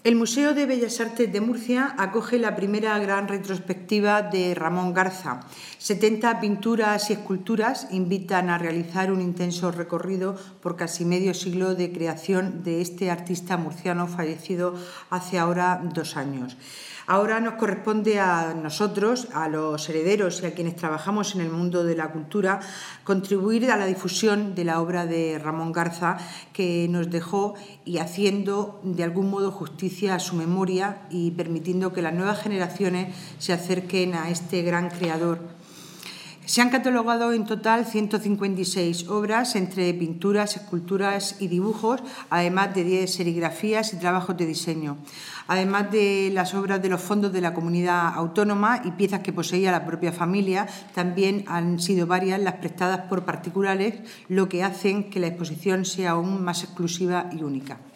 El Museo de Bellas Artes de Murcia acoge la primera gran retrospectiva de Ramón Garza. 70 pinturas y esculturas invitan a realizar un intenso recorrido por casi medio siglo de creación de este artista murciano fallecido hace ahora 2 años. Ahora nos corresponde a nosotros, a los herederos y a quienes trabajamos en el mundo de la cultura, contribuir a la difusión de la obra de Ramón Garza, que nos dejó, y haciendo de algún modo justicia a su memoria y permitiendo que las nuevas generaciones se acerquen a este gran creador. Se han catalogado en total 156 obras entre pinturas, esculturas y dibujos, además de 10 serigrafías y trabajos de diseño. Además de las obras de los fondos de la comunidad autónoma y piezas que poseía la propia familia, también han sido varias las prestadas por particulares, lo que hace que la exposición sea aún más exclusiva y única.